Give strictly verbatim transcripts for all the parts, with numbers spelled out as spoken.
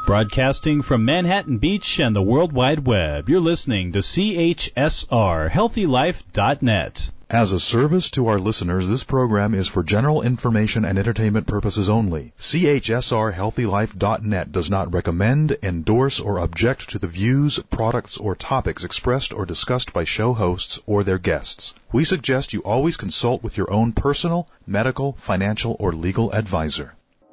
Broadcasting from Manhattan Beach and the World Wide Web, you're listening to C H S R Healthy Life dot net. As a service to our listeners, this program is for general information and entertainment purposes only. C H S R Healthy Life dot net does not recommend, endorse, or object to the views, products, or topics expressed or discussed by show hosts or their guests. We suggest you always consult with your own personal, medical, financial, or legal advisor.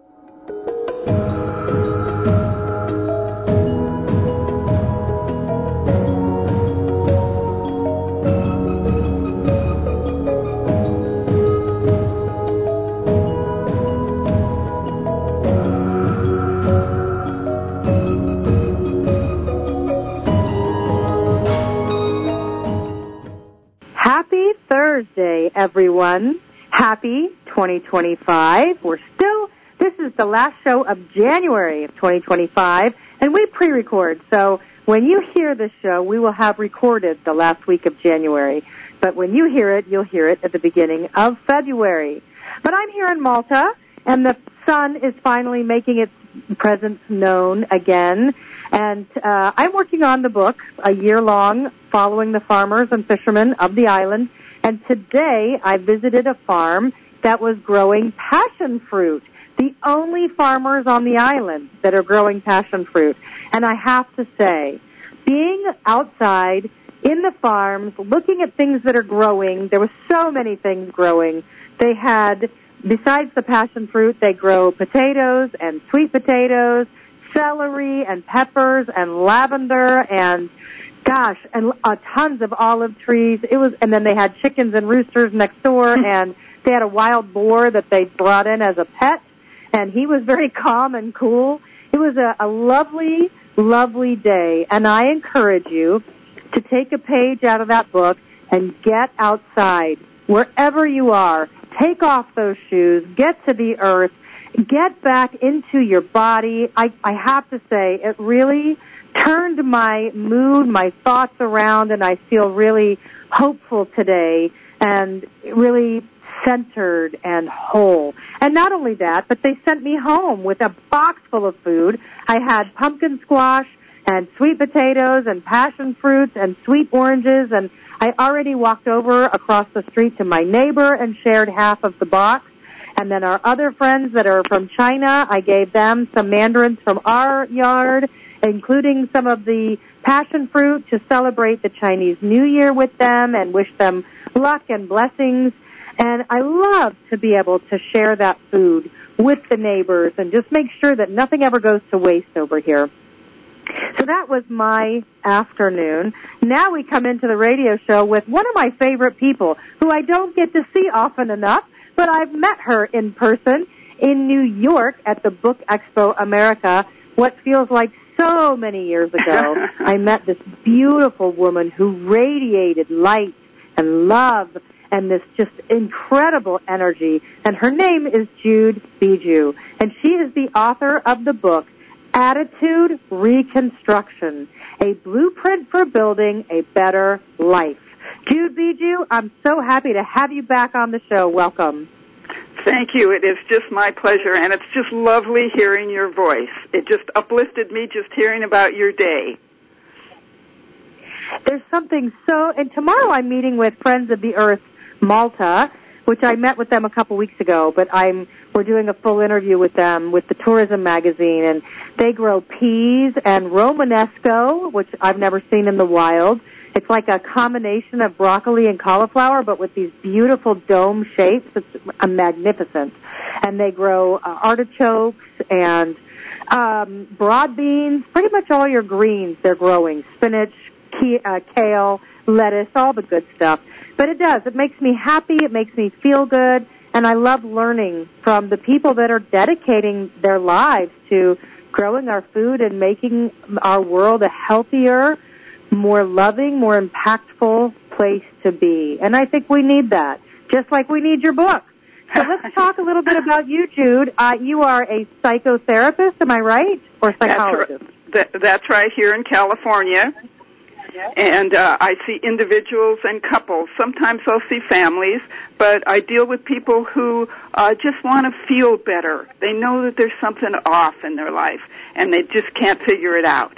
Thursday, everyone. Happy twenty twenty-five. We're still, this is the last show of January of twenty twenty-five, and we pre-record. So when you hear this show, we will have recorded the last week of January. But when you hear it, you'll hear it at the beginning of February. But I'm here in Malta, and the sun is finally making its presence known again. And uh, I'm working on the book, a year-long, following the farmers and fishermen of the island. And today I visited a farm that was growing passion fruit, the only farmers on the island that are growing passion fruit. And I have to say, being outside in the farms, looking at things that are growing, there were so many things growing. They had, besides the passion fruit, they grow potatoes and sweet potatoes, celery and peppers and lavender and Gosh, and uh, tons of olive trees. It was, and then they had chickens and roosters next door, and they had a wild boar that they brought in as a pet, and he was very calm and cool. It was a, a lovely, lovely day, and I encourage you to take a page out of that book and get outside, wherever you are. Take off those shoes, get to the earth, get back into your body. I, I have to say, it really turned my mood, my thoughts around, and I feel really hopeful today and really centered and whole. And not only that, but they sent me home with a box full of food. I had pumpkin squash and sweet potatoes and passion fruits and sweet oranges, and I already walked over across the street to my neighbor and shared half of the box. And then our other friends that are from China, I gave them some mandarins from our yard, including some of the passion fruit to celebrate the Chinese New Year with them and wish them luck and blessings. And I love to be able to share that food with the neighbors and just make sure that nothing ever goes to waste over here. So that was my afternoon. Now we come into the radio show with one of my favorite people who I don't get to see often enough, but I've met her in person in New York at the Book Expo America, what feels like so many years ago. I met this beautiful woman who radiated light and love and this just incredible energy. And her name is Jude Bijou. And she is the author of the book, Attitude Reconstruction, a blueprint for building a better life. Jude Bijou, I'm so happy to have you back on the show. Welcome. Thank you. It is just my pleasure, and it's just lovely hearing your voice. It just uplifted me just hearing about your day. There's something so, and tomorrow I'm meeting with Friends of the Earth Malta, which I met with them a couple weeks ago, but I'm we're doing a full interview with them with the Tourism Magazine, and they grow peas and Romanesco, which I've never seen in the wild. It's like a combination of broccoli and cauliflower, but with these beautiful dome shapes. It's uh, magnificent. And they grow uh, artichokes and um, broad beans, pretty much all your greens they're growing, spinach, ke- uh, kale, lettuce, all the good stuff. But it does. It makes me happy. It makes me feel good. And I love learning from the people that are dedicating their lives to growing our food and making our world a healthier, more loving, more impactful place to be. And I think we need that, just like we need your book. So let's talk a little bit about you, Jude. Uh, you are a psychotherapist, am I right? Or psychologist? That's right, that's right here in California. And uh, I see individuals and couples. Sometimes I'll see families, but I deal with people who uh, just want to feel better. They know that there's something off in their life, and they just can't figure it out.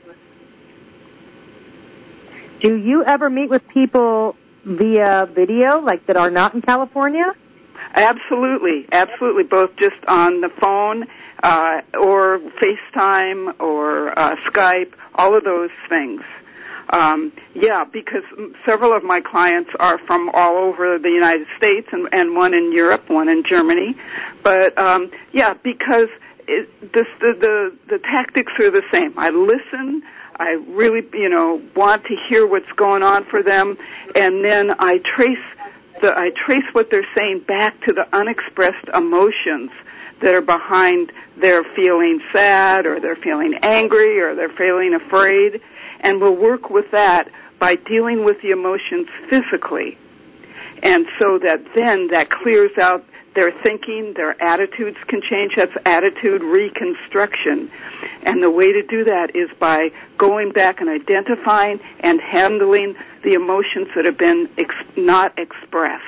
Do you ever meet with people via video, like that are not in California? Absolutely, absolutely, both just on the phone uh, or FaceTime or uh, Skype, all of those things. Um, yeah, because several of my clients are from all over the United States, and, and one in Europe, one in Germany. But um, yeah, because it, this, the, the the tactics are the same. I listen. I really, you know, want to hear what's going on for them, and then I trace the I trace what they're saying back to the unexpressed emotions that are behind their feeling sad, or they're feeling angry, or they're feeling afraid, and we'll work with that by dealing with the emotions physically, and so that then that clears out their thinking, their attitudes can change. That's attitude reconstruction. And the way to do that is by going back and identifying and handling the emotions that have been ex- not expressed.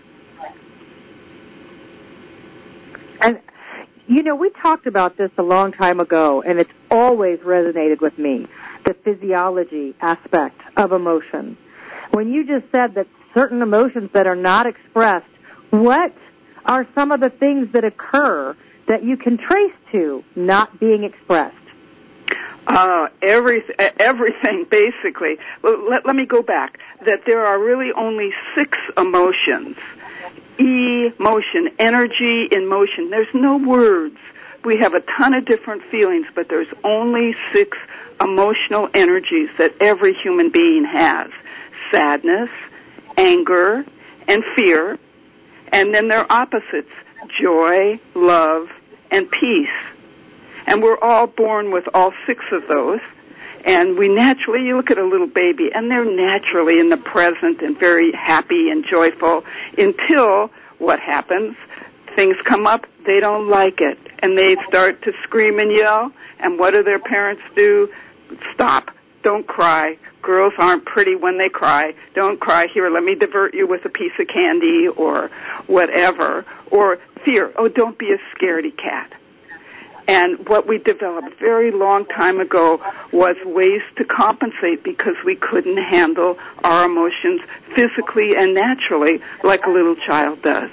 And, you know, we talked about this a long time ago, and it's always resonated with me, the physiology aspect of emotion. When you just said that certain emotions that are not expressed, what are some of the things that occur that you can trace to not being expressed? Uh, every, everything, basically. Well, let, let me go back. That there are really only six emotions. Emotion, energy in motion. There's no words. We have a ton of different feelings, but there's only six emotional energies that every human being has. Sadness, anger, and fear. And then their opposites, joy, love, and peace. And we're all born with all six of those. And we naturally, you look at a little baby, and they're naturally in the present and very happy and joyful until what happens? Things come up, they don't like it. And they start to scream and yell. And what do their parents do? Stop. Don't cry. Girls aren't pretty when they cry. Don't cry. Here, let me divert you with a piece of candy or whatever. Or fear. Oh, don't be a scaredy cat. And what we developed very long time ago was ways to compensate because we couldn't handle our emotions physically and naturally like a little child does.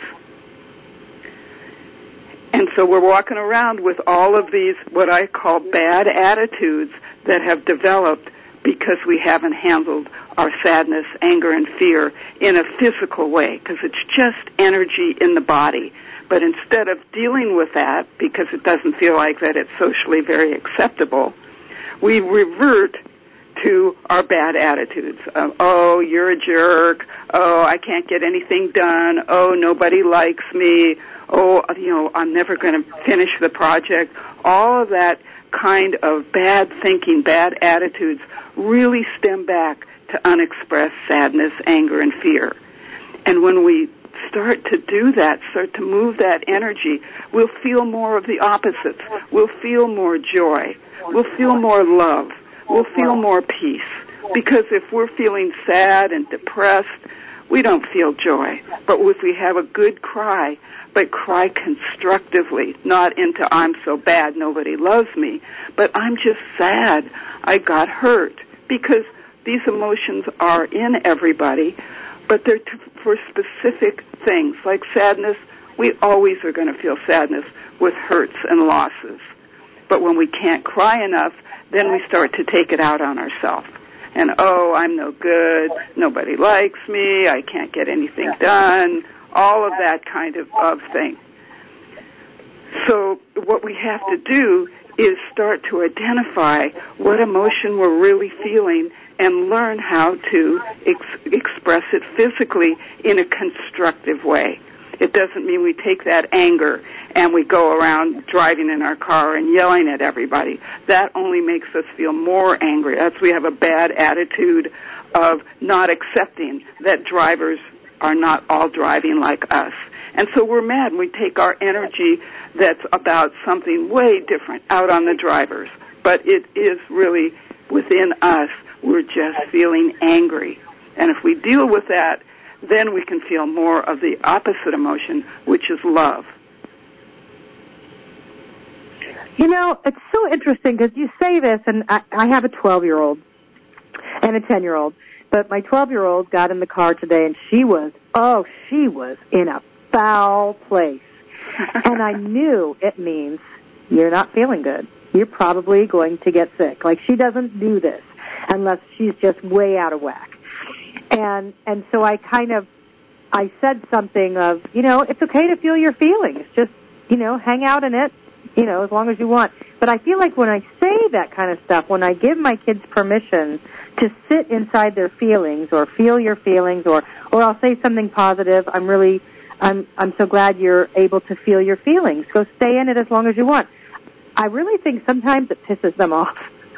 And so we're walking around with all of these, what I call bad attitudes that have developed because we haven't handled our sadness, anger, and fear in a physical way, because it's just energy in the body. But instead of dealing with that, because it doesn't feel like that it's socially very acceptable, we revert to our bad attitudes. Um, oh, you're a jerk. Oh, I can't get anything done. Oh, nobody likes me. Oh, you know, I'm never going to finish the project. All of that kind of bad thinking, bad attitudes really stem back to unexpressed sadness, anger, and fear. And when we start to do that, start to move that energy, we'll feel more of the opposites. We'll feel more joy. We'll feel more love. We'll feel more peace. Because if we're feeling sad and depressed, we don't feel joy. But if we have a good cry, but cry constructively, not into I'm so bad, nobody loves me, but I'm just sad, I got hurt. Because these emotions are in everybody, but they're t- for specific things. Like sadness, we always are going to feel sadness with hurts and losses. But when we can't cry enough, then we start to take it out on ourselves. And, oh, I'm no good, nobody likes me, I can't get anything done, all of that kind of, of thing. So what we have to do is start to identify what emotion we're really feeling and learn how to ex- express it physically in a constructive way. It doesn't mean we take that anger and we go around driving in our car and yelling at everybody. That only makes us feel more angry. That's we have a bad attitude of not accepting that drivers are not all driving like us. And so we're mad and we take our energy that's about something way different out on the drivers. But it is really within us We're just feeling angry. And if we deal with that, then we can feel more of the opposite emotion, which is love. You know, it's so interesting because you say this, and I, I have a twelve-year-old and a ten-year-old, but my twelve-year-old got in the car today, and she was, oh, she was in a foul place. And I knew it means you're not feeling good. You're probably going to get sick. Like, she doesn't do this unless she's just way out of whack. And and so I kind of, I said something of, you know, it's okay to feel your feelings. Just, you know, hang out in it, you know, as long as you want. But I feel like when I say that kind of stuff, when I give my kids permission to sit inside their feelings or feel your feelings, or, or I'll say something positive, I'm really, I'm, I'm so glad you're able to feel your feelings. So stay in it as long as you want. I really think sometimes it pisses them off.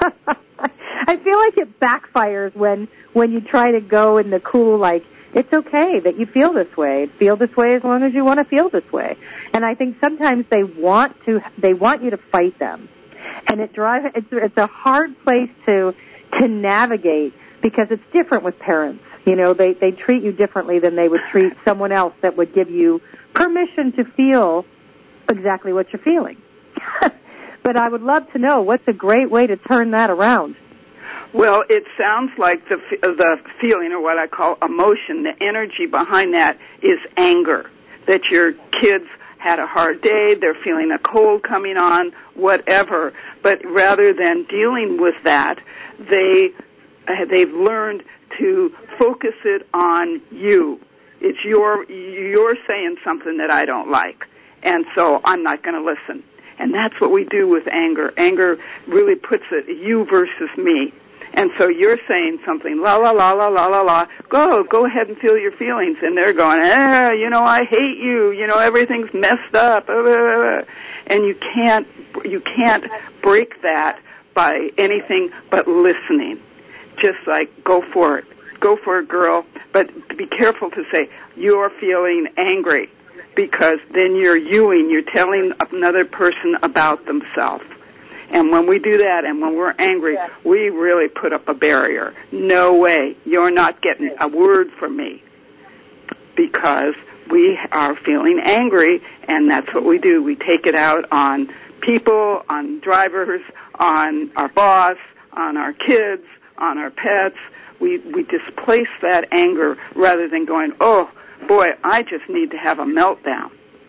I feel like it backfires when, when you try to go in the cool, like, it's okay that you feel this way. Feel this way as long as you want to feel this way. And I think sometimes they want to, they want you to fight them. And it drives, it's, it's a hard place to, to navigate because it's different with parents. You know, they, they treat you differently than they would treat someone else that would give you permission to feel exactly what you're feeling. But I would love to know what's a great way to turn that around. Well, it sounds like the the feeling, or what I call emotion, the energy behind that is anger. That your kids had a hard day, they're feeling a cold coming on, whatever. But rather than dealing with that, they they've learned to focus it on you. It's your you're saying something that I don't like, and so I'm not going to listen. And that's what we do with anger. Anger really puts it you versus me. And so you're saying something, la, la, la, la, la, la, la, go, go ahead and feel your feelings. And they're going, eh, you know, I hate you, you know, everything's messed up. And you can't, you can't break that by anything but listening. Just like, go for it. Go for it, girl. But be careful to say, you're feeling angry. Because then you're youing, you're telling another person about themselves. And when we do that and when we're angry, we really put up a barrier. No way, you're not getting a word from me. Because we are feeling angry, and that's what we do. We take it out on people, on drivers, on our boss, on our kids, on our pets. We, we displace that anger rather than going, oh, boy, I just need to have a meltdown.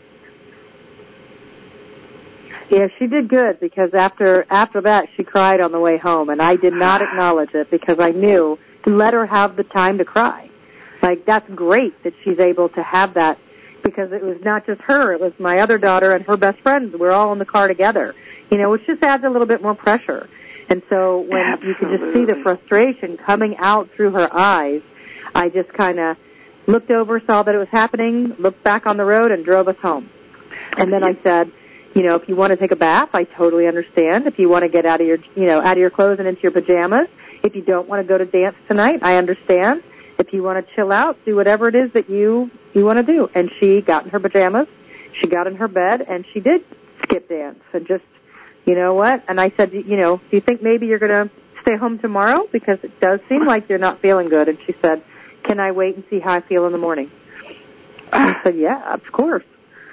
Yeah, she did good because after after that she cried on the way home, and I did not acknowledge it because I knew to let her have the time to cry. Like, that's great that she's able to have that because it was not just her, it was my other daughter and her best friends. We're all in the car together, you know, which just adds a little bit more pressure. And so when Absolutely. You could just see the frustration coming out through her eyes, I just kind of looked over, saw that it was happening, looked back on the road, and drove us home. And then I said, you know, if you want to take a bath, I totally understand. If you want to get out of your, you know, out of your clothes and into your pajamas, if you don't want to go to dance tonight, I understand. If you want to chill out, do whatever it is that you, you want to do. And she got in her pajamas, she got in her bed, and she did skip dance and just, you know what? And I said, you know, do you think maybe you're going to stay home tomorrow? Because it does seem like you're not feeling good. And she said, can I wait and see how I feel in the morning? I said, yeah, of course.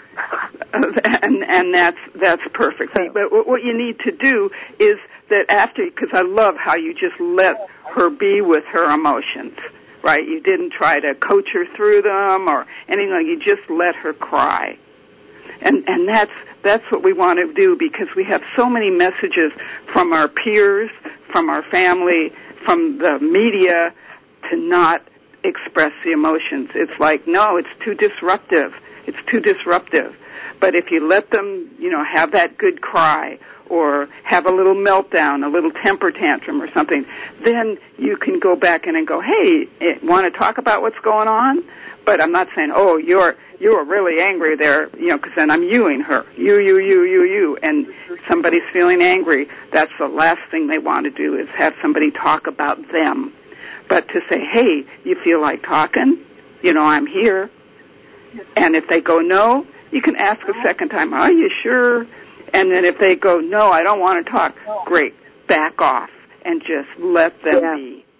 and and that's that's perfect. So, but what you need to do is that after, because I love how you just let her be with her emotions, right? You didn't try to coach her through them or anything like. You just let her cry, and and that's that's what we want to do because we have so many messages from our peers, from our family, from the media to not express the emotions. It's like, no, it's too disruptive. It's too disruptive. But if you let them, you know, have that good cry or have a little meltdown, a little temper tantrum or something, then you can go back in and go, hey, want to talk about what's going on? But I'm not saying, oh, you're you're really angry there, you know, because then I'm youing her. You, you, you, you, you. And somebody's feeling angry. That's the last thing they want to do is have somebody talk about them. But to say, hey, you feel like talking? You know, I'm here. And if they go no, you can ask a second time, are you sure? And then if they go, no, I don't want to talk, great, back off and just let them yeah. be.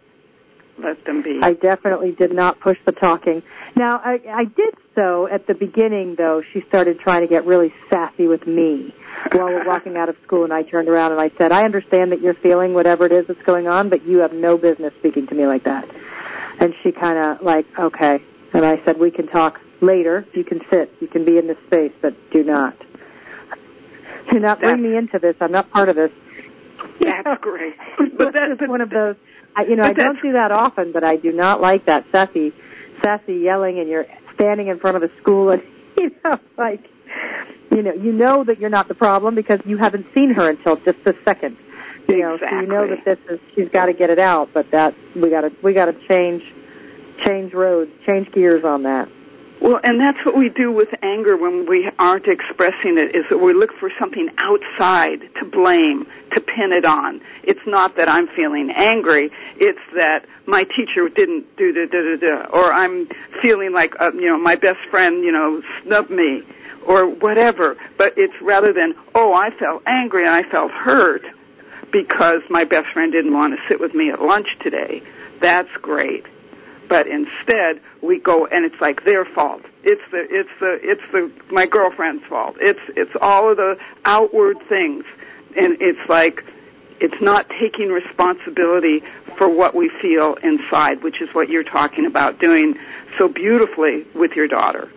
Let them be. I definitely did not push the talking. Now, I, I did so at the beginning, though. She started trying to get really sassy with me while we're walking out of school, and I turned around and I said, I understand that you're feeling whatever it is that's going on, but you have no business speaking to me like that. And she kind of like, okay. And I said, we can talk later. You can sit. You can be in this space, but do not. Do not bring me into this. I'm not part of this. That's you know? great. But that's just one of those. I, you know, I don't do that often, but I do not like that sassy, sassy yelling, and you're standing in front of the school, and you know, like, you know, you know that you're not the problem because you haven't seen her until just a second. You know, exactly. So you know that this is she's got to get it out, but that we got to we got to change, change roads, change gears on that. Well, and that's what we do with anger when we aren't expressing it, is that we look for something outside to blame, to pin it on. It's not that I'm feeling angry, it's that my teacher didn't do da da da da, or I'm feeling like, uh, you know, my best friend, you know, snubbed me, or whatever. But it's rather than, oh, I felt angry and I felt hurt because my best friend didn't want to sit with me at lunch today. That's great. But instead, we go, and it's like their fault. It's the, it's the, it's the, my girlfriend's fault. It's, it's all of the outward things. And it's like, it's not taking responsibility for what we feel inside, which is what you're talking about doing so beautifully with your daughter.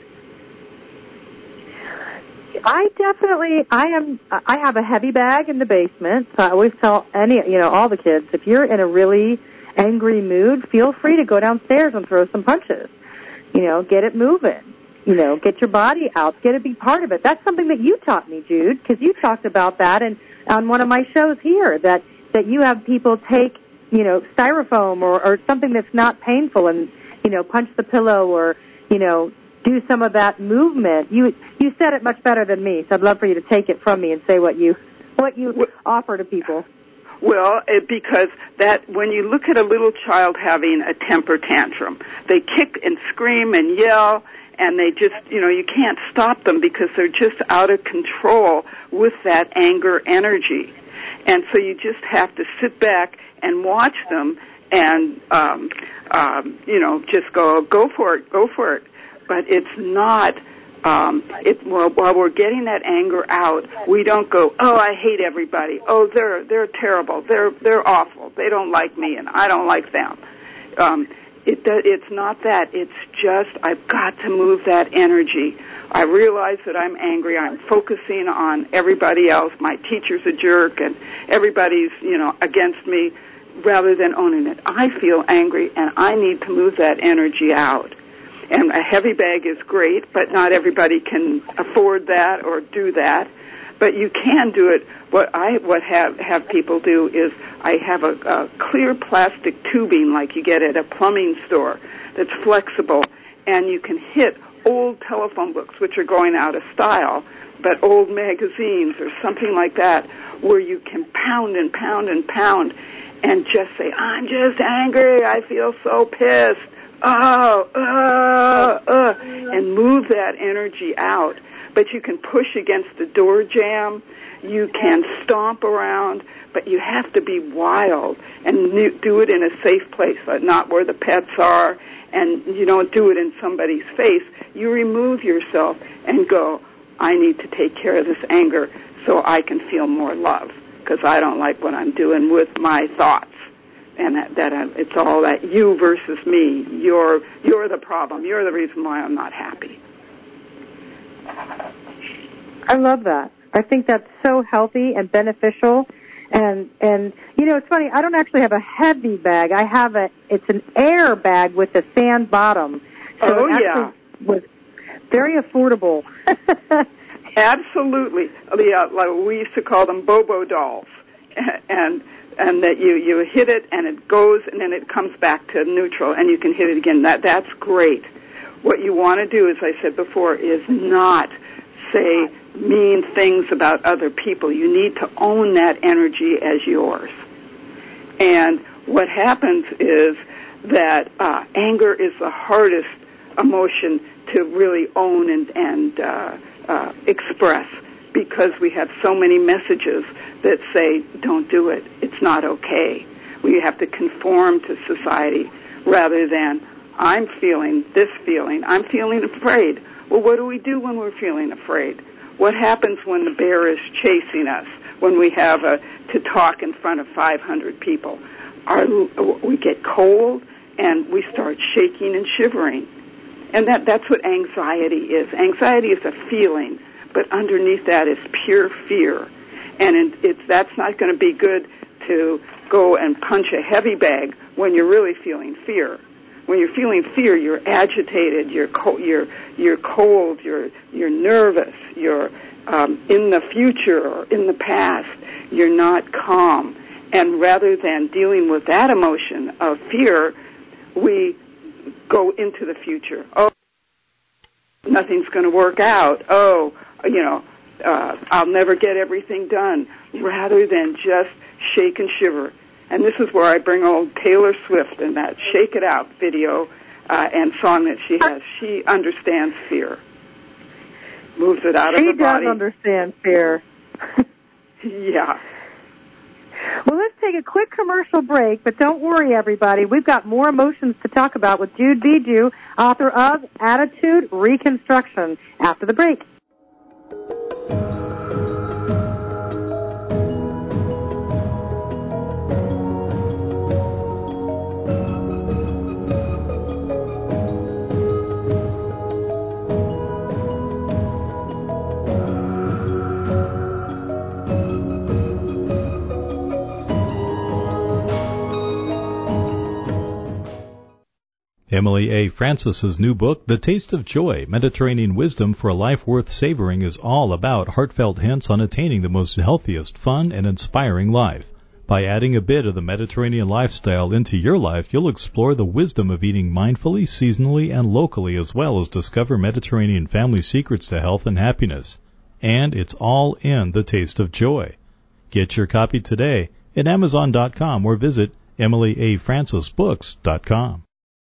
I definitely, I am, I have a heavy bag in the basement, so I always tell any, you know, all the kids, if you're in a really angry mood, feel free to go downstairs and throw some punches. You know, get it moving. You know, get your body out. Get it be part of it. That's something that you taught me, Jude, because you talked about that and on one of my shows here, that, that you have people take, you know, styrofoam or, or something that's not painful and, you know, punch the pillow or, you know, do some of that movement. You you said it much better than me, so I'd love for you to take it from me and say what you what you well, offer to people. Well, it, because that when you look at a little child having a temper tantrum, they kick and scream and yell, and they just, you know, you can't stop them because they're just out of control with that anger energy. And so you just have to sit back and watch them and, um, um, you know, just go, go for it, go for it. But it's not, um, it, well, while we're getting that anger out, we don't go, oh, I hate everybody. Oh, they're, they're terrible. They're, they're awful. They don't like me and I don't like them. Um, it, it's not that. It's just, I've got to move that energy. I realize that I'm angry. I'm focusing on everybody else. My teacher's a jerk and everybody's, you know, against me, rather than owning it. I feel angry and I need to move that energy out. And a heavy bag is great, but not everybody can afford that or do that. But you can do it. What I what have have people do is I have a, a clear plastic tubing like you get at a plumbing store that's flexible, and you can hit old telephone books, which are going out of style, but old magazines or something like that, where you can pound and pound and pound and just say, I'm just angry, I feel so pissed. Oh, uh, uh, and move that energy out. But you can push against the door jamb, you can stomp around, but you have to be wild and do it in a safe place, not where the pets are, and you don't do it in somebody's face. You remove yourself and go, I need to take care of this anger so I can feel more love, because I don't like what I'm doing with my thoughts. And that, that uh, it's all that you versus me. You're you're the problem. You're the reason why I'm not happy. I love that. I think that's so healthy and beneficial. And and you know, it's funny. I don't actually have a heavy bag. I have a. It's an air bag with a sand bottom. So oh it actually yeah, was very affordable. Absolutely. Yeah, like we used to call them Bobo dolls, and. And that you, you hit it and it goes and then it comes back to neutral and you can hit it again. That that's great. What you want to do, as I said before, is not say mean things about other people. You need to own that energy as yours. And what happens is that uh, anger is the hardest emotion to really own and, and uh, uh, express, because we have so many messages that say, don't do it, it's not okay. We have to conform to society rather than, I'm feeling this feeling. I'm feeling afraid. Well, what do we do when we're feeling afraid? What happens when the bear is chasing us, when we have a, to talk in front of five hundred people? Our, we get cold, and we start shaking and shivering. And that, that's what anxiety is. Anxiety is a feeling, but underneath that is pure fear. And it, it's, that's not going to be good to go and punch a heavy bag when you're really feeling fear. When you're feeling fear, you're agitated, you're co- you're you're cold, you're you're nervous, you're um, in the future or in the past. You're not calm. And rather than dealing with that emotion of fear, we go into the future. Oh, nothing's going to work out. Oh, you know, uh, I'll never get everything done. Rather than just shake and shiver. And this is where I bring old Taylor Swift in that Shake It Out video uh, and song that she has. She understands fear. Moves it out she of the body. She does understand fear. Yeah. Well, let's take a quick commercial break, but don't worry, everybody. We've got more emotions to talk about with Jude Bijou, author of Attitude Reconstruction, after the break. Emily A. Francis's new book, The Taste of Joy, Mediterranean Wisdom for a Life Worth Savoring, is all about heartfelt hints on attaining the most healthiest, fun, and inspiring life. By adding a bit of the Mediterranean lifestyle into your life, you'll explore the wisdom of eating mindfully, seasonally, and locally, as well as discover Mediterranean family secrets to health and happiness. And it's all in The Taste of Joy. Get your copy today at Amazon dot com or visit Emily A Francis Books dot com.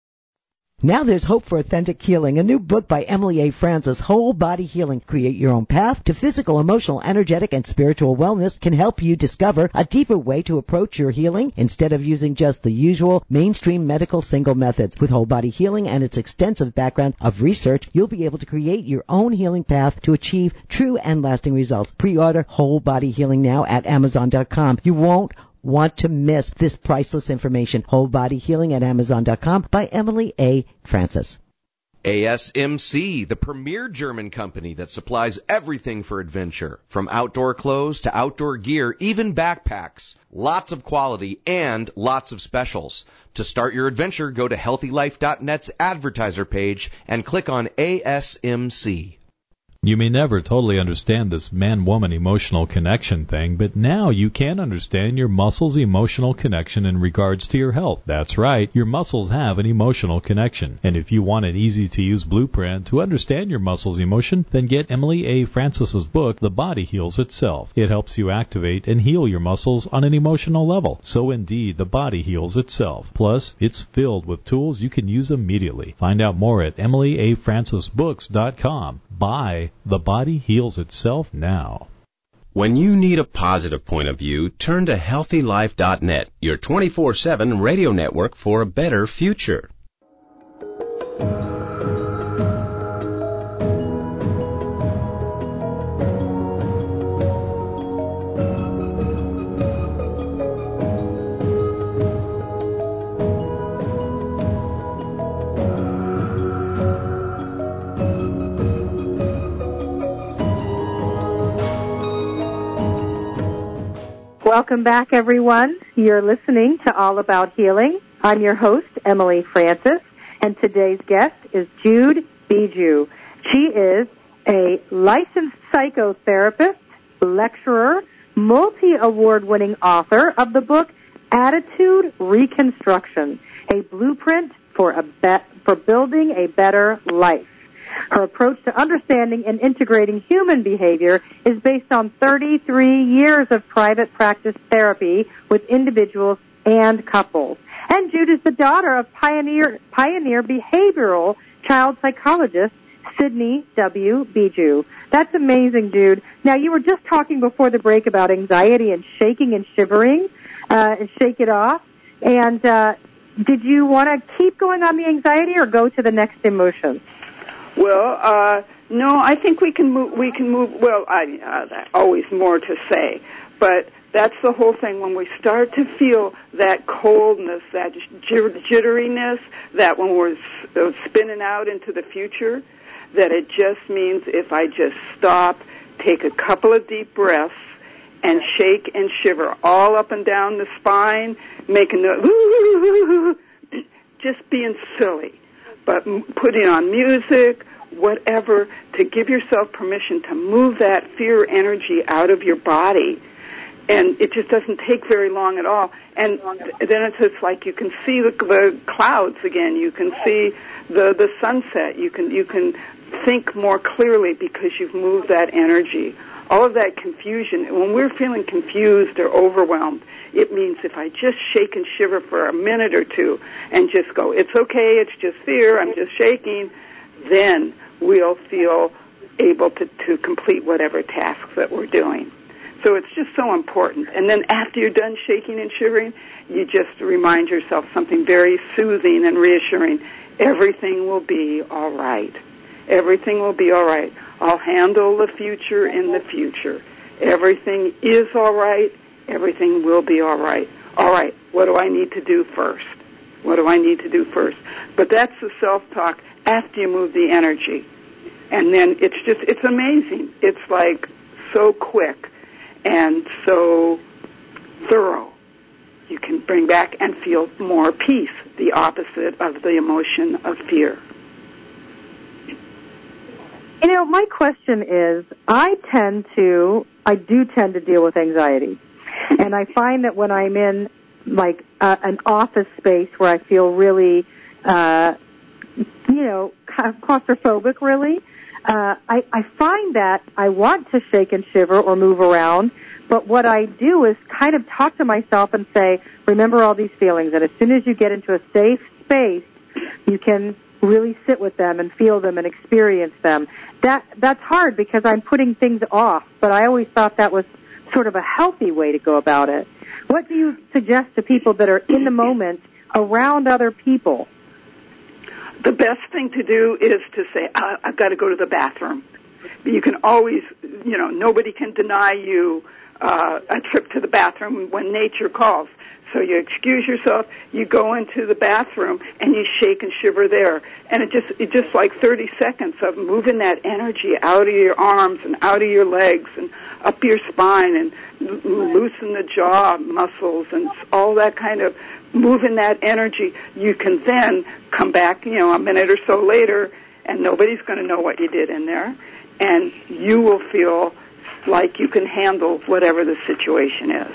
Now there's hope for authentic healing. A new book by Emily A. Francis, Whole Body Healing. Create your own path to physical, emotional, energetic, and spiritual wellness can help you discover a deeper way to approach your healing instead of using just the usual mainstream medical single methods. With Whole Body Healing and its extensive background of research, you'll be able to create your own healing path to achieve true and lasting results. Pre-order Whole Body Healing now at Amazon dot com. You won't want to miss this priceless information. Whole Body Healing at Amazon dot com by Emily A. Francis. A S M C, the premier German company that supplies everything for adventure, from outdoor clothes to outdoor gear, even backpacks. Lots of quality and lots of specials. To start your adventure, go to healthy life dot net's advertiser page and click on A S M C. You may never totally understand this man-woman emotional connection thing, but now you can understand your muscles' emotional connection in regards to your health. That's right, your muscles have an emotional connection. And if you want an easy-to-use blueprint to understand your muscles' emotion, then get Emily A. Francis's book, The Body Heals Itself. It helps you activate and heal your muscles on an emotional level. So indeed, the body heals itself. Plus, it's filled with tools you can use immediately. Find out more at Emily A Francis Books dot com. Buy The Body Heals Itself now. When you need a positive point of view, turn to healthy life dot net, your twenty-four seven radio network for a better future. Welcome back, everyone. You're listening to All About Healing. I'm your host, Emily Francis, and today's guest is Jude Bijou. She is a licensed psychotherapist, lecturer, multi-award-winning author of the book Attitude Reconstruction, a blueprint for a be- for building a better life. Her approach to understanding and integrating human behavior is based on thirty-three years of private practice therapy with individuals and couples. And Jude is the daughter of pioneer, pioneer behavioral child psychologist Sydney W. Bijou. That's amazing, Jude. Now, you were just talking before the break about anxiety and shaking and shivering uh, and shake it off. And uh, did you want to keep going on the anxiety or go to the next emotion? Well, uh, no, I think we can move. We can move. Well, I uh, always more to say, but that's the whole thing. When we start to feel that coldness, that jitteriness, that when we're spinning out into the future, that it just means if I just stop, take a couple of deep breaths, and shake and shiver all up and down the spine, making the just being silly, but putting on music, whatever, to give yourself permission to move that fear energy out of your body. And it just doesn't take very long at all. And then it's just like you can see the, the clouds again. You can see the, the sunset. You can, you can think more clearly because you've moved that energy. All of that confusion, when we're feeling confused or overwhelmed, it means if I just shake and shiver for a minute or two and just go, it's okay, it's just fear, I'm just shaking, then we'll feel able to, to complete whatever tasks that we're doing. So it's just so important. And then after you're done shaking and shivering, you just remind yourself something very soothing and reassuring. Everything will be all right. Everything will be all right. I'll handle the future in the future. Everything is all right. Everything will be all right. All right, what do I need to do first? What do I need to do first? But that's the self-talk after you move the energy. And then it's just, it's amazing. It's like so quick and so thorough. You can bring back and feel more peace, the opposite of the emotion of fear. You know, my question is, I tend to, I do tend to deal with anxiety. And I find that when I'm in, like, uh, an office space where I feel really, uh, you know, claustrophobic, really, uh, I, I find that I want to shake and shiver or move around, but what I do is kind of talk to myself and say, remember all these feelings, and as soon as you get into a safe space, you can really sit with them and feel them and experience them. That that's hard because I'm putting things off, but I always thought that was sort of a healthy way to go about it. What do you suggest to people that are in the moment around other people? The best thing to do is to say, I, I've got to go to the bathroom. You can always, you know, nobody can deny you uh, a trip to the bathroom when nature calls. So you excuse yourself, you go into the bathroom, and you shake and shiver there. And it just, it just like thirty seconds of moving that energy out of your arms and out of your legs and up your spine and loosen the jaw muscles and all that kind of moving that energy. You can then come back, you know, a minute or so later, and nobody's going to know what you did in there. And you will feel like you can handle whatever the situation is.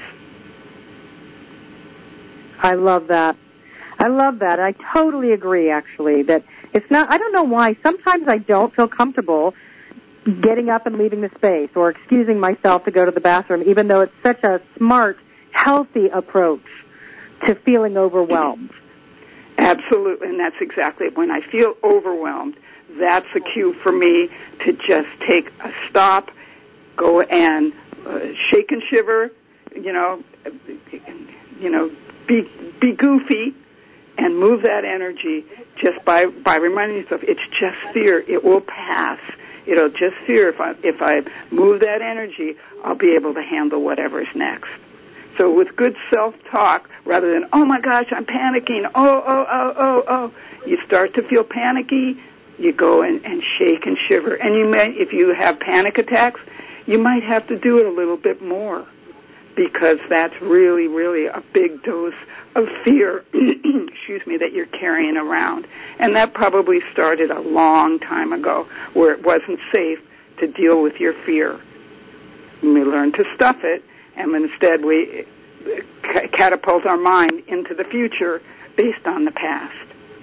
I love that. I love that. I totally agree, actually, that it's not, I don't know why, sometimes I don't feel comfortable getting up and leaving the space or excusing myself to go to the bathroom, even though it's such a smart, healthy approach to feeling overwhelmed. Absolutely, and that's exactly it. When I feel overwhelmed, that's a cue for me to just take a stop, go and uh, shake and shiver, you know, you know, be be goofy and move that energy just by by reminding yourself it's just fear. It will pass. It'll just fear. If I if I move that energy, I'll be able to handle whatever's next. So with good self-talk, rather than, oh my gosh, I'm panicking, oh, oh, oh, oh, oh, you start to feel panicky, you go and, and shake and shiver. And you may, if you have panic attacks, you might have to do it a little bit more, because that's really, really a big dose of fear, excuse me, that you're carrying around. And that probably started a long time ago, where it wasn't safe to deal with your fear. And we learned to stuff it, and instead we catapult our mind into the future based on the past.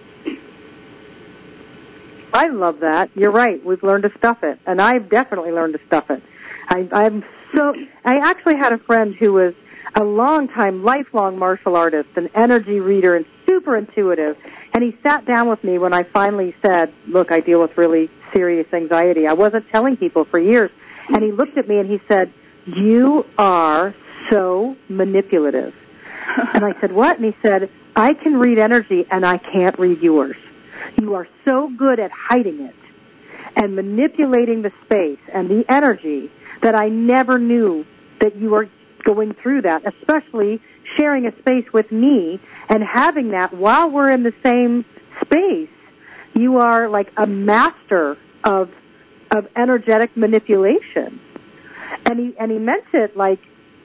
I love that. You're right. We've learned to stuff it, and I've definitely learned to stuff it. I, I'm so. I actually had a friend who was a long-time, lifelong martial artist, an energy reader, and super intuitive. And he sat down with me when I finally said, "Look, I deal with really serious anxiety." I wasn't telling people for years, and he looked at me and he said, "You are so manipulative." And I said, what? And he said, I can read energy and I can't read yours. You are so good at hiding it and manipulating the space and the energy that I never knew that you were going through that, especially sharing a space with me and having that while we're in the same space. You are like a master of of energetic manipulation. And he and he meant it like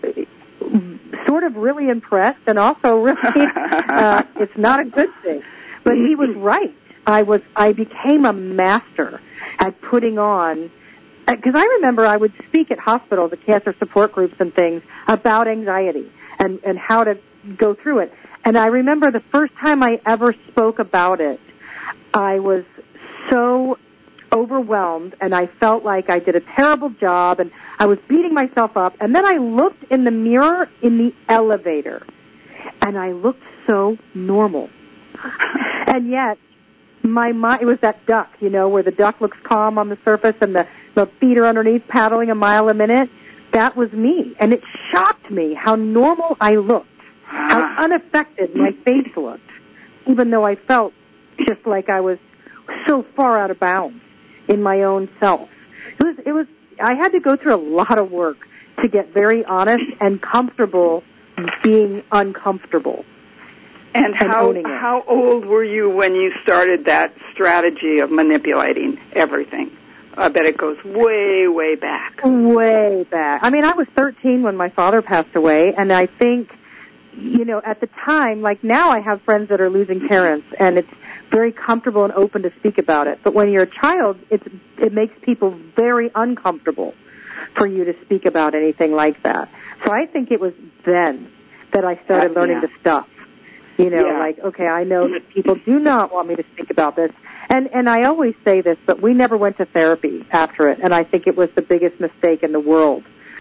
sort of really impressed and also really uh, it's not a good thing. But he was right. I was I became a master at putting on, because I remember I would speak at hospitals, at cancer support groups and things about anxiety and, and how to go through it. And I remember the first time I ever spoke about it, I was so overwhelmed and I felt like I did a terrible job and I was beating myself up. And then I looked in the mirror in the elevator and I looked so normal. And yet, my mind, it was that duck, you know, where the duck looks calm on the surface and the, the feet are underneath paddling a mile a minute. That was me. And it shocked me how normal I looked, how unaffected my face looked, even though I felt just like I was so far out of bounds in my own self. It was, it was, I had to go through a lot of work to get very honest and comfortable being uncomfortable. And how how old were you when you started that strategy of manipulating everything? I bet it goes way, way back. Way back. I mean, I was thirteen when my father passed away, and I think, you know, at the time, like now I have friends that are losing parents, and it's very comfortable and open to speak about it. But when you're a child, it's, it makes people very uncomfortable for you to speak about anything like that. So I think it was then that I started yeah, learning yeah. the stuff. You know, yeah. like, okay, I know that people do not want me to speak about this. And and I always say this, but we never went to therapy after it, and I think it was the biggest mistake in the world.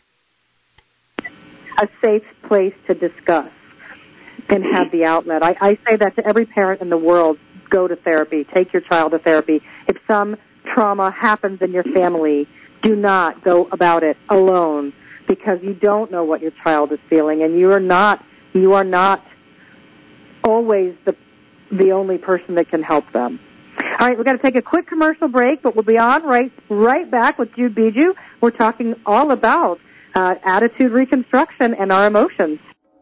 A safe place to discuss and have the outlet. I, I say that to every parent in the world, go to therapy, take your child to therapy. If some trauma happens in your family, do not go about it alone, because you don't know what your child is feeling, and you are not, you are not always the the only person that can help them. All right, we've got to take a quick commercial break, but we'll be on right right back with Jude Bijou. We're talking all about uh, attitude reconstruction and our emotions.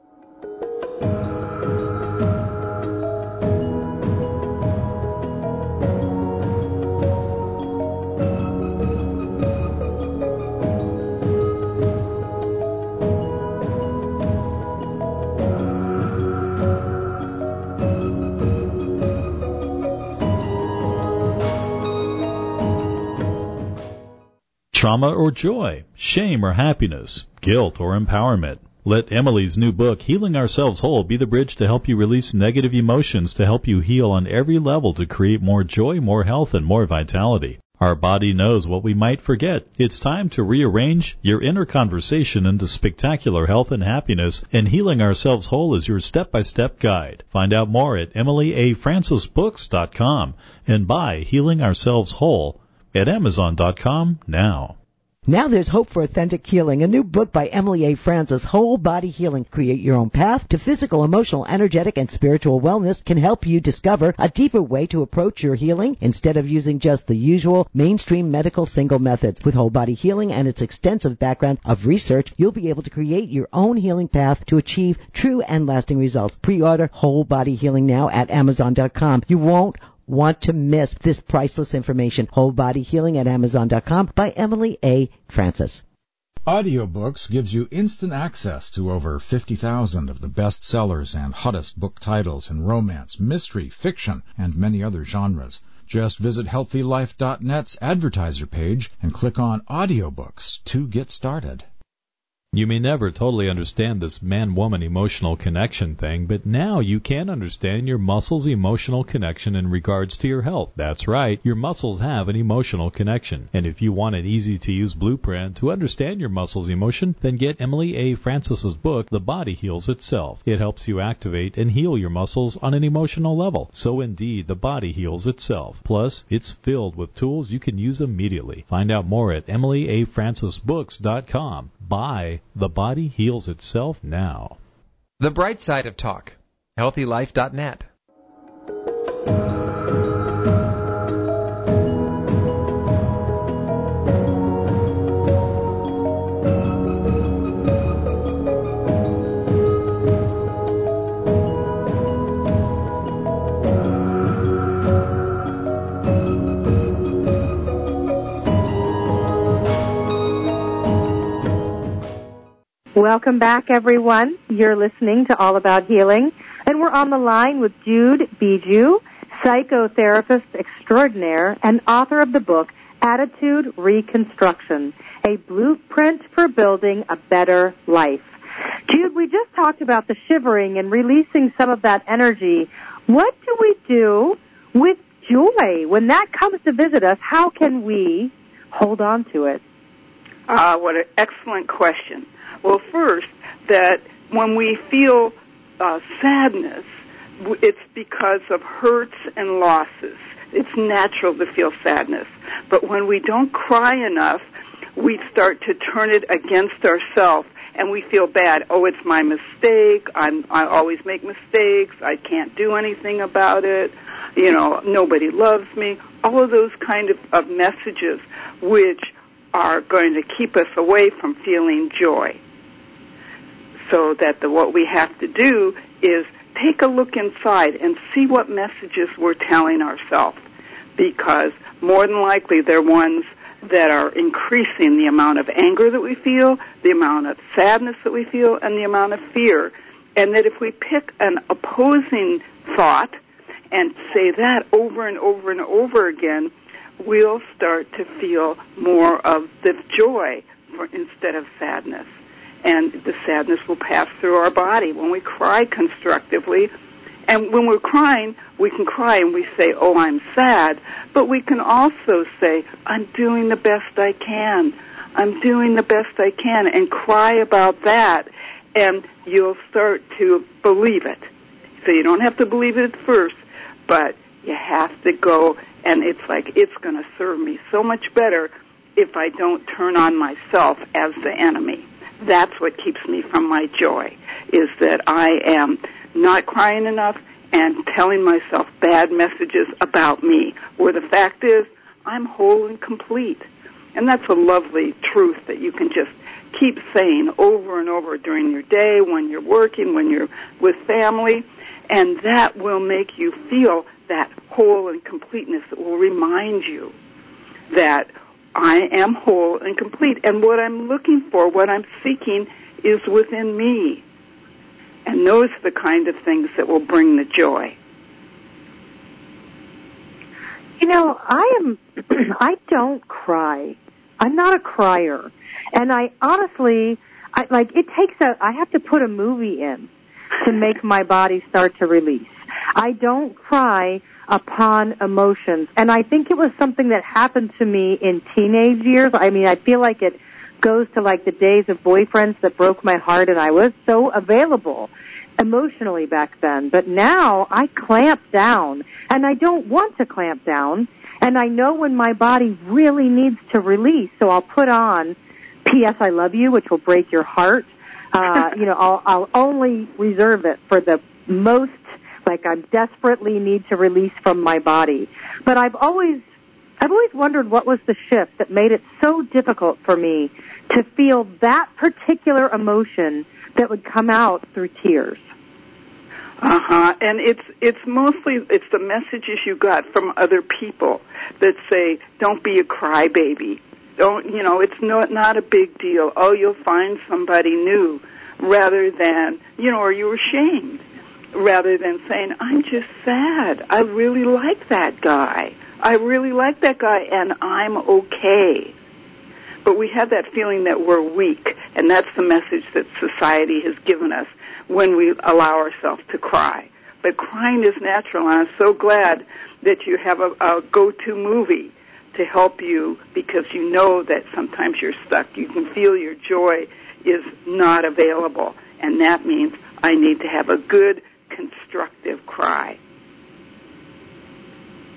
Trauma or joy, shame or happiness, guilt or empowerment. Let Emily's new book, Healing Ourselves Whole, be the bridge to help you release negative emotions to help you heal on every level to create more joy, more health, and more vitality. Our body knows what we might forget. It's time to rearrange your inner conversation into spectacular health and happiness, and Healing Ourselves Whole is your step-by-step guide. Find out more at emily a francis books dot com and buy Healing Ourselves Whole at amazon dot com now. Now there's hope for authentic healing. A new book by Emily A. Francis, Whole Body Healing. Create your own path to physical, emotional, energetic, and spiritual wellness can help you discover a deeper way to approach your healing instead of using just the usual mainstream medical single methods. With Whole Body Healing and its extensive background of research, you'll be able to create your own healing path to achieve true and lasting results. Pre-order Whole Body Healing now at amazon dot com. You won't want to miss this priceless information. Whole Body Healing at amazon dot com by Emily A. Francis. Audiobooks gives you instant access to over fifty thousand of the best sellers and hottest book titles in romance, mystery, fiction, and many other genres. Just visit healthy life dot net's advertiser page and click on Audiobooks to get started. You may never totally understand this man-woman emotional connection thing, but now you can understand your muscles' emotional connection in regards to your health. That's right, your muscles have an emotional connection. And if you want an easy-to-use blueprint to understand your muscles' emotion, then get Emily A. Francis's book, The Body Heals Itself. It helps you activate and heal your muscles on an emotional level. So indeed, the body heals itself. Plus, it's filled with tools you can use immediately. Find out more at emily a francis books dot com. Buy The Body Heals Itself now. The bright side of talk. healthy life dot net. Welcome back, everyone. You're listening to All About Healing, and we're on the line with Jude Bijou, psychotherapist extraordinaire and author of the book Attitude Reconstruction, a blueprint for building a better life. Jude, we just talked about the shivering and releasing some of that energy. What do we do with joy? When that comes to visit us, how can we hold on to it? Ah, what an excellent question. Well, first, that when we feel uh, sadness, it's because of hurts and losses. It's natural to feel sadness. But when we don't cry enough, we start to turn it against ourselves, and we feel bad. Oh, it's my mistake. I'm, I always make mistakes. I can't do anything about it. You know, nobody loves me. All of those kind of, of messages which are going to keep us away from feeling joy. So that the, what we have to do is take a look inside and see what messages we're telling ourselves, because more than likely they're ones that are increasing the amount of anger that we feel, the amount of sadness that we feel, and the amount of fear. And that if we pick an opposing thought and say that over and over and over again, we'll start to feel more of the joy for, instead of sadness. And the sadness will pass through our body when we cry constructively. And when we're crying, we can cry and we say, oh, I'm sad. But we can also say, I'm doing the best I can. I'm doing the best I can, and cry about that. And you'll start to believe it. So you don't have to believe it at first, but you have to go, and it's like, it's going to serve me so much better if I don't turn on myself as the enemy. That's what keeps me from my joy, is that I am not crying enough and telling myself bad messages about me, where the fact is I'm whole and complete. And that's a lovely truth that you can just keep saying over and over during your day, when you're working, when you're with family, and that will make you feel that whole and completeness. It will remind you that I am whole and complete, and what I'm looking for, what I'm seeking, is within me. And those are the kind of things that will bring the joy. You know, I am, I don't cry. I'm not a crier. And I honestly, I, like, it takes a, I have to put a movie in to make my body start to release. I don't cry upon emotions. And I think it was something that happened to me in teenage years. I mean, I feel like it goes to like the days of boyfriends that broke my heart, and I was so available emotionally back then. But now I clamp down, and I don't want to clamp down, and I know when my body really needs to release, so I'll put on P S I Love You, which will break your heart. Uh, you know, I'll, I'll only reserve it for the most, like I desperately need to release from my body. But I've always, I've always wondered what was the shift that made it so difficult for me to feel that particular emotion that would come out through tears. Uh-huh. And it's it's mostly, it's the messages you got from other people that say, don't be a crybaby. Don't, you know, it's not, not a big deal. Oh, you'll find somebody new, rather than, you know, or you're ashamed, rather than saying, I'm just sad. I really like that guy. I really like that guy, and I'm okay. But we have that feeling that we're weak, and that's the message that society has given us when we allow ourselves to cry. But crying is natural, and I'm so glad that you have a, a go-to movie to help you, because you know that sometimes you're stuck. You can feel your joy is not available, and that means I need to have a good, constructive cry.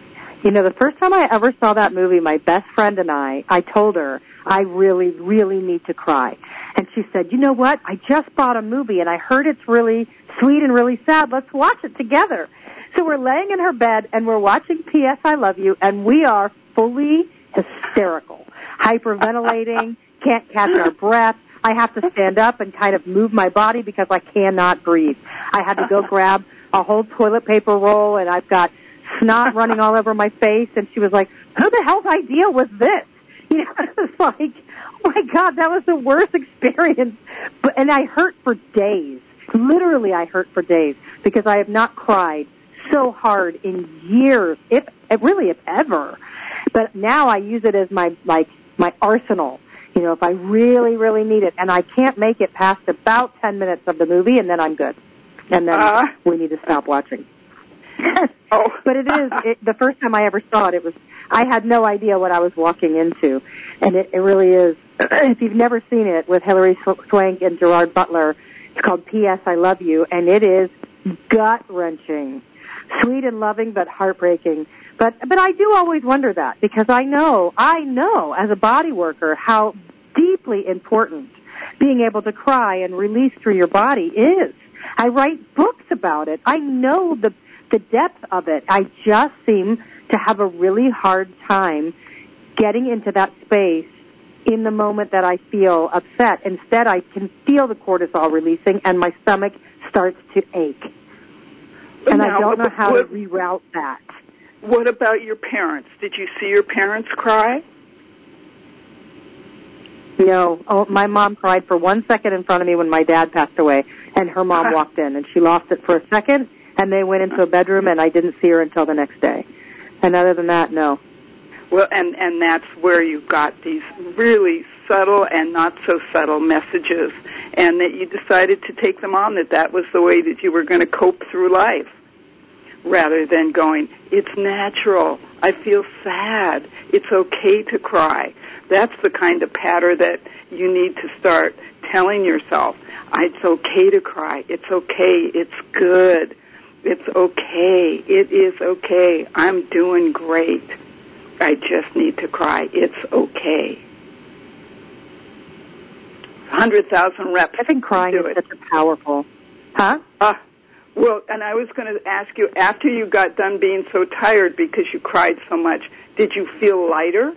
You know, the first time I ever saw that movie, my best friend and I, I told her, I really, really need to cry. And she said, you know what? I just bought a movie and I heard it's really sweet and really sad. Let's watch it together. So we're laying in her bed and we're watching P S I Love You, and we are fully hysterical, hyperventilating, can't catch our breath. I have to stand up and kind of move my body because I cannot breathe. I had to go grab a whole toilet paper roll, and I've got snot running all over my face. And she was like, who the hell's idea was this? You know, it was like, oh my God, that was the worst experience. But, and I hurt for days. Literally, I hurt for days because I have not cried so hard in years, if really, if ever. But now I use it as my, like, my arsenal. You know, if I really, really need it, and I can't make it past about ten minutes of the movie, and then I'm good. And then uh, we need to stop watching. oh. But it is, it, the first time I ever saw it, it was, I had no idea what I was walking into. And it, it really is, if you've never seen it, with Hilary Swank and Gerard Butler, it's called P S I Love You, and it is gut-wrenching. Sweet and loving, but heartbreaking. But but I do always wonder that, because I know, I know as a body worker how deeply important being able to cry and release through your body is. I write books about it. I know the the depth of it. I just seem to have a really hard time getting into that space in the moment that I feel upset. Instead, I can feel the cortisol releasing and my stomach starts to ache. And now, I don't know how what, to reroute that. What about your parents? Did you see your parents cry? No. Oh, my mom cried for one second in front of me when my dad passed away, and her mom walked in, and she lost it for a second, and they went into a bedroom, and I didn't see her until the next day. And other than that, no. Well, and, and that's where you got these really subtle and not so subtle messages, and that you decided to take them on, that that was the way that you were going to cope through life, rather than going, it's natural, I feel sad, it's okay to cry. That's the kind of pattern that you need to start telling yourself. It's okay to cry, it's okay, it's good, it's okay, it is okay, I'm doing great. I just need to cry. It's okay. one hundred thousand reps. I think crying is such a powerful. Huh? Uh, well, and I was going to ask you, after you got done being so tired because you cried so much, did you feel lighter?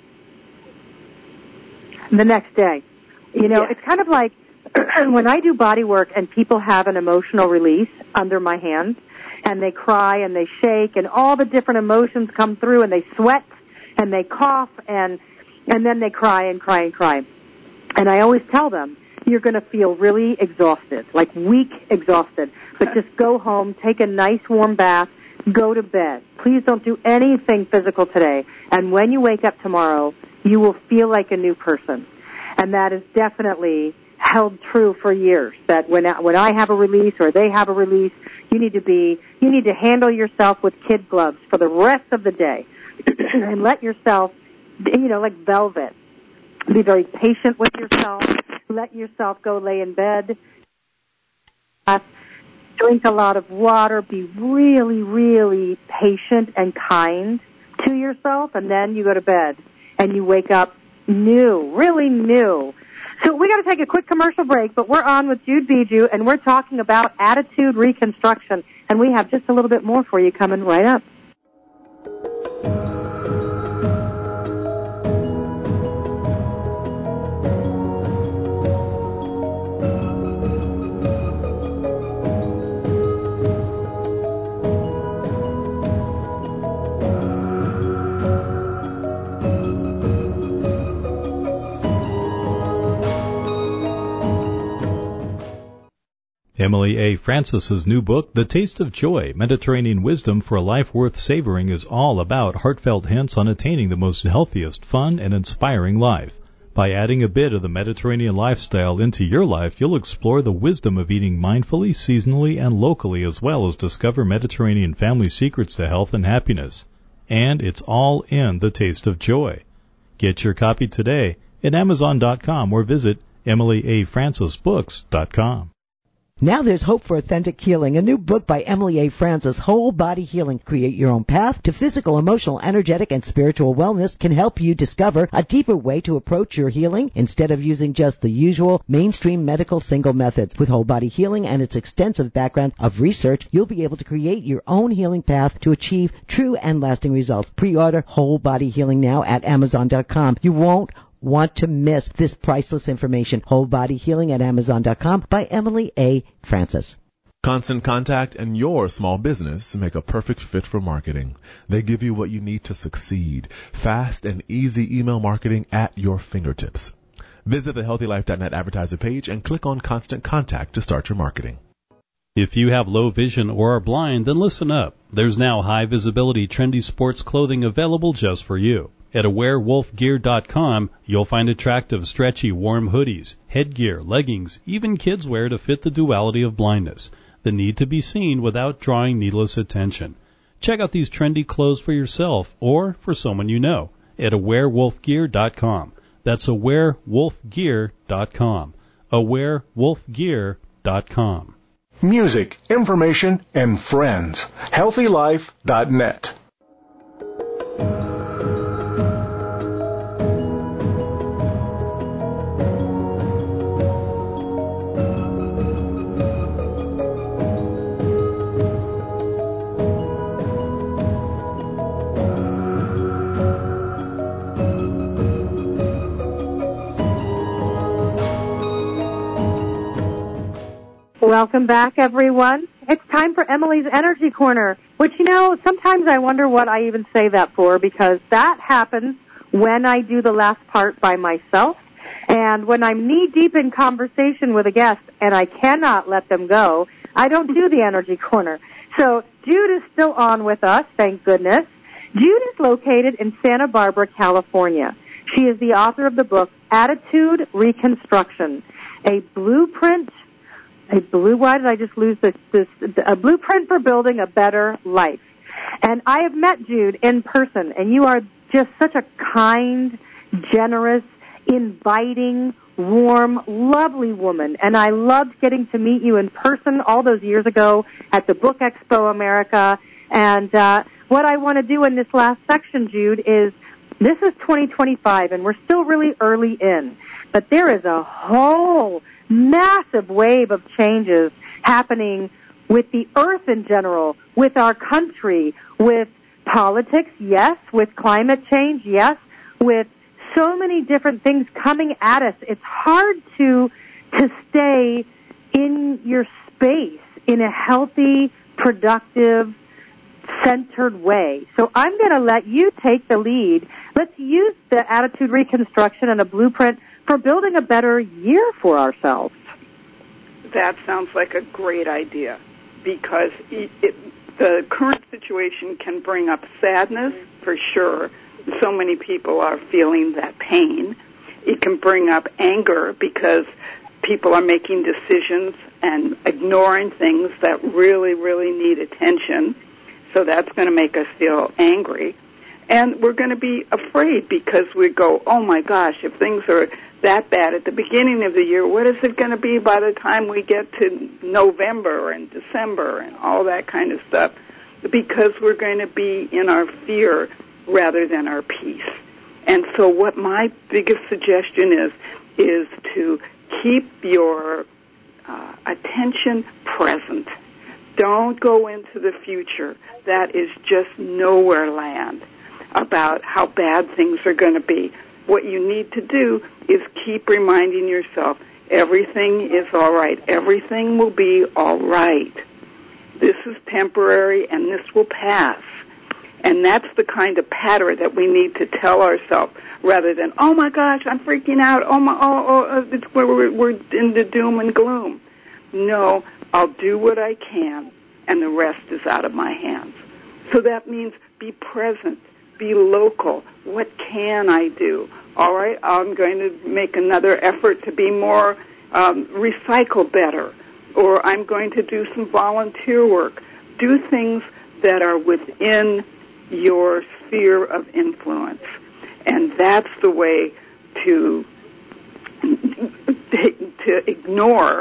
The next day. You know, yeah. It's kind of like when I do body work and people have an emotional release under my hands, and they cry and they shake and all the different emotions come through, and they sweat and they cough and and then they cry and cry and cry. And I always tell them, you're going to feel really exhausted, like weak exhausted, but just go home, take a nice warm bath, go to bed. Please don't do anything physical today. And when you wake up tomorrow, you will feel like a new person. And that is definitely held true for years, that when I, when I have a release or they have a release, you need to be, you need to handle yourself with kid gloves for the rest of the day and let yourself, you know, like velvet, be very patient with yourself, let yourself go lay in bed, drink a lot of water, be really, really patient and kind to yourself, and then you go to bed and you wake up new, really new. So we got to take a quick commercial break, but we're on with Jude Bijou, and we're talking about attitude reconstruction, and we have just a little bit more for you coming right up. Emily A. Francis's new book, The Taste of Joy, Mediterranean Wisdom for a Life Worth Savoring, is all about heartfelt hints on attaining the most healthiest, fun, and inspiring life. By adding a bit of the Mediterranean lifestyle into your life, you'll explore the wisdom of eating mindfully, seasonally, and locally, as well as discover Mediterranean family secrets to health and happiness. And it's all in The Taste of Joy. Get your copy today at Amazon dot com or visit Emily A Francis Books dot com. Now there's hope for authentic healing. A new book by Emily A. Francis, Whole Body Healing. Create your own path to physical, emotional, energetic, and spiritual wellness can help you discover a deeper way to approach your healing instead of using just the usual mainstream medical single methods. With Whole Body Healing and its extensive background of research, you'll be able to create your own healing path to achieve true and lasting results. Pre-order Whole Body Healing now at Amazon dot com. You won't want to miss this priceless information. Whole Body Healing at Amazon dot com by Emily A. Francis. Constant Contact and your small business make a perfect fit for marketing. They give you what you need to succeed. Fast and easy email marketing at your fingertips. Visit the healthy life dot net advertiser page and click on Constant Contact to start your marketing. If you have low vision or are blind, then listen up. There's now high visibility trendy sports clothing available just for you. At aware wolf gear dot com, you'll find attractive, stretchy, warm hoodies, headgear, leggings, even kids wear to fit the duality of blindness, the need to be seen without drawing needless attention. Check out these trendy clothes for yourself or for someone you know at aware wolf gear dot com. That's aware wolf gear dot com. aware wolf gear dot com. Music, information, and friends. healthy life dot net. Welcome back, everyone. It's time for Emily's Energy Corner, which, you know, sometimes I wonder what I even say that for, because that happens when I do the last part by myself, and when I'm knee-deep in conversation with a guest and I cannot let them go, I don't do the Energy Corner. So Jude is still on with us, thank goodness. Jude is located in Santa Barbara, California. She is the author of the book Attitude Reconstruction, a blueprint A blue, why did I just lose this, this, a blueprint for building a better life. And I have met Jude in person, and you are just such a kind, generous, inviting, warm, lovely woman. And I loved getting to meet you in person all those years ago at the Book Expo America. And uh, what I want to do in this last section, Jude, is this is twenty twenty-five, and we're still really early in. But there is a whole massive wave of changes happening with the earth in general, with our country, with politics, yes, with climate change, yes, with so many different things coming at us. It's hard to to stay in your space in a healthy, productive, centered way. So I'm going to let you take the lead. Let's use the attitude reconstruction and a blueprint for building a better year for ourselves. That sounds like a great idea, because it, it, the current situation can bring up sadness, for sure. So many people are feeling that pain. It can bring up anger because people are making decisions and ignoring things that really, really need attention. So that's going to make us feel angry. And we're going to be afraid because we go, oh, my gosh, if things are that bad at the beginning of the year, what is it going to be by the time we get to November and December and all that kind of stuff? Because we're going to be in our fear rather than our peace. And so what my biggest suggestion is, is to keep your uh, attention present. Don't go into the future. That is just nowhere land about how bad things are going to be. What you need to do is keep reminding yourself, everything is all right. Everything will be all right. This is temporary, and this will pass. And that's the kind of pattern that we need to tell ourselves, rather than, oh, my gosh, I'm freaking out. Oh, my, oh, oh, it's where we're, we're in the doom and gloom. No, I'll do what I can, and the rest is out of my hands. So that means be present. Be local. What can I do? All right, I'm going to make another effort to be more, um, recycle better, or I'm going to do some volunteer work. Do things that are within your sphere of influence. And that's the way to, to ignore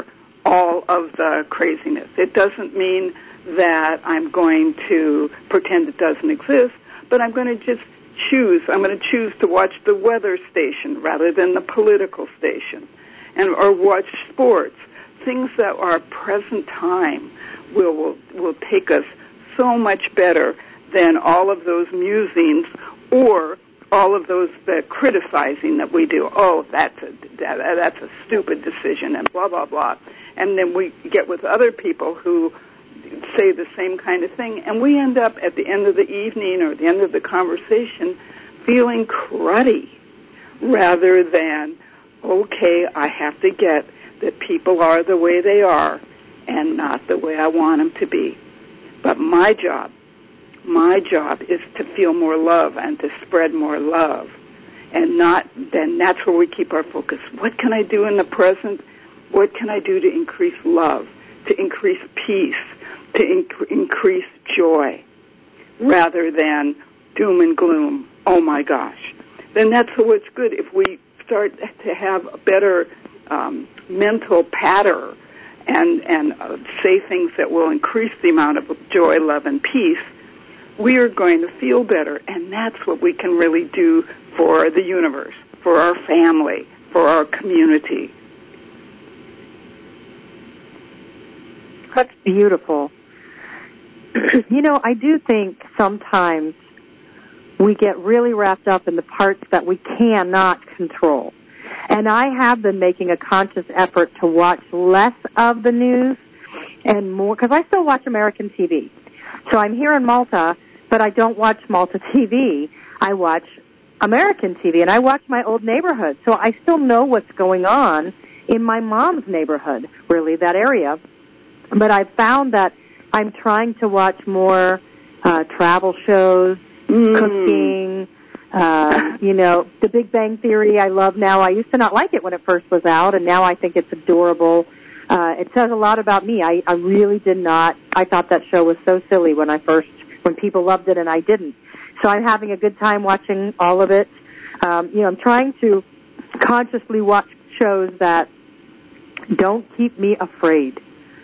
all of the craziness. It doesn't mean that I'm going to pretend it doesn't exist, but I'm going to just choose. I'm going to choose to watch the weather station rather than the political station, and or watch sports. Things that are present time will will, will take us so much better than all of those musings or all of those the criticizing that we do. Oh, that's a that, that's a stupid decision, and blah blah blah. And then we get with other people who say the same kind of thing, and we end up at the end of the evening or the end of the conversation feeling cruddy, rather than, okay, I have to get that people are the way they are and not the way I want them to be. But my job, my job is to feel more love and to spread more love, and not, then that's where we keep our focus. What can I do in the present? What can I do to increase love, to increase peace, to inc- increase joy, rather than doom and gloom? Oh my gosh. Then that's what's good. If we start to have a better um, mental pattern and, and uh, say things that will increase the amount of joy, love, and peace, we are going to feel better. And that's what we can really do for the universe, for our family, for our community. That's beautiful. You know, I do think sometimes we get really wrapped up in the parts that we cannot control. And I have been making a conscious effort to watch less of the news and more, because I still watch American T V. So I'm here in Malta, but I don't watch Malta T V. I watch American T V, and I watch my old neighborhood. So I still know what's going on in my mom's neighborhood, really, that area. But I've found that I'm trying to watch more uh, travel shows, mm. cooking, uh, you know, The Big Bang Theory I love now. I used to not like it when it first was out, and now I think it's adorable. Uh, it says a lot about me. I, I really did not. I thought that show was so silly when I first, when people loved it and I didn't. So I'm having a good time watching all of it. Um, you know, I'm trying to consciously watch shows that don't keep me afraid.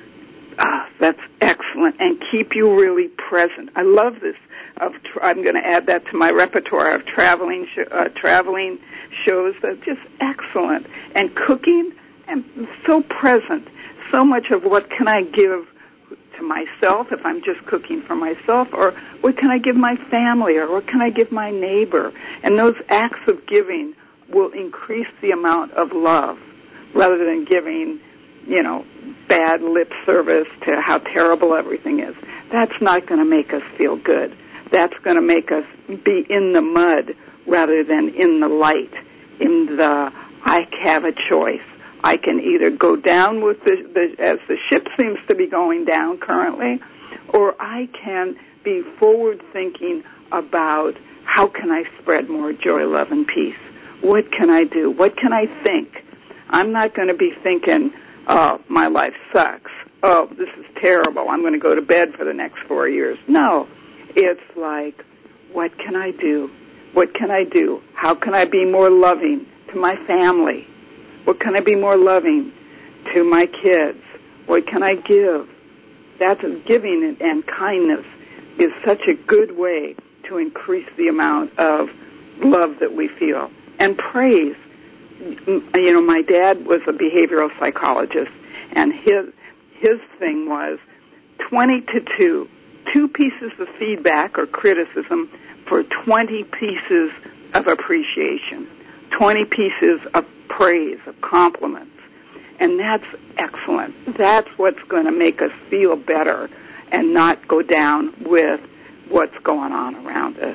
Ah, that's excellent, and keep you really present. I love this. Of tra- I'm going to add that to my repertoire of traveling sh- uh, traveling shows. That's just excellent. And cooking, and so present. So much of what can I give to myself if I'm just cooking for myself, or what can I give my family, or what can I give my neighbor? And those acts of giving will increase the amount of love, rather than giving, you know, bad lip service to how terrible everything is. That's not going to make us feel good. That's going to make us be in the mud rather than in the light, in the, I have a choice. I can either go down with the, the as the ship seems to be going down currently, or I can be forward-thinking about how can I spread more joy, love, and peace. What can I do? What can I think? I'm not going to be thinking, oh, my life sucks. Oh, this is terrible. I'm going to go to bed for the next four years. No, it's like, what can I do? What can I do? How can I be more loving to my family? What can I be more loving to my kids? What can I give? That's giving and kindness is such a good way to increase the amount of love that we feel. And praise. You know, my dad was a behavioral psychologist, and his his thing was twenty to two, two pieces of feedback or criticism for twenty pieces of appreciation, twenty pieces of praise, of compliments. And that's excellent. That's what's going to make us feel better and not go down with what's going on around us.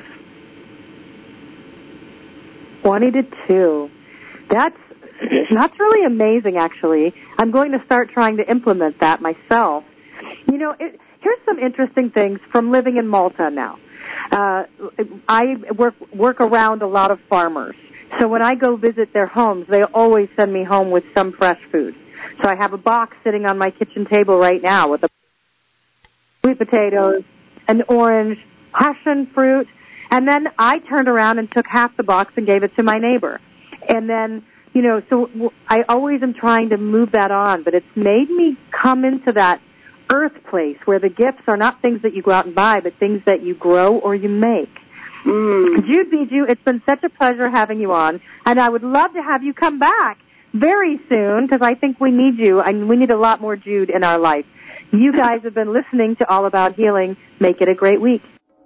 twenty to two. That's that's really amazing, actually. I'm going to start trying to implement that myself. You know, it, here's some interesting things from living in Malta now. Uh, I work work around a lot of farmers. So when I go visit their homes, they always send me home with some fresh food. So I have a box sitting on my kitchen table right now with a sweet potatoes, an orange, passion fruit, and then I turned around and took half the box and gave it to my neighbor. And then you know, so I always am trying to move that on, but it's made me come into that earth place where the gifts are not things that you go out and buy, but things that you grow or you make. Mm. Jude Bijou, it's been such a pleasure having you on, and I would love to have you come back very soon because I think we need you, and we need a lot more Jude in our life. You guys have been listening to All About Healing. Make it a great week.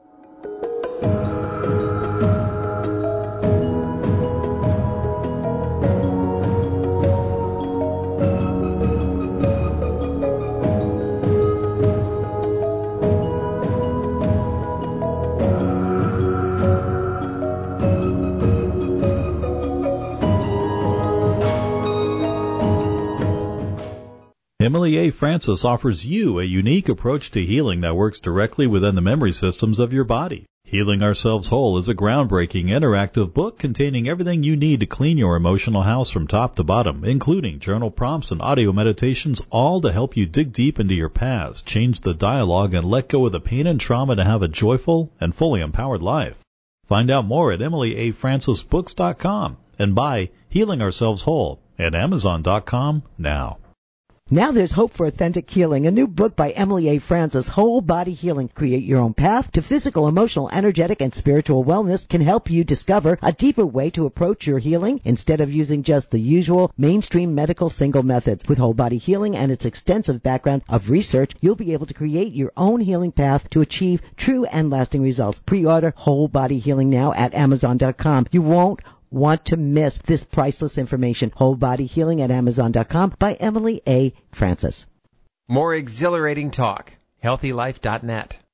Emily A. Francis offers you a unique approach to healing that works directly within the memory systems of your body. Healing Ourselves Whole is a groundbreaking interactive book containing everything you need to clean your emotional house from top to bottom, including journal prompts and audio meditations, all to help you dig deep into your past, change the dialogue, and let go of the pain and trauma to have a joyful and fully empowered life. Find out more at emily a francis books dot com and buy Healing Ourselves Whole at amazon dot com now. Now there's hope for authentic healing. A new book by Emily A. Francis, Whole Body Healing. Create your own path to physical, emotional, energetic, and spiritual wellness can help you discover a deeper way to approach your healing instead of using just the usual mainstream medical single methods. With Whole Body Healing and its extensive background of research, you'll be able to create your own healing path to achieve true and lasting results. Pre-order Whole Body Healing now at amazon dot com. You won't want to miss this priceless information. Whole Body Healing at amazon dot com by Emily A. Francis. More exhilarating talk. healthy life dot net.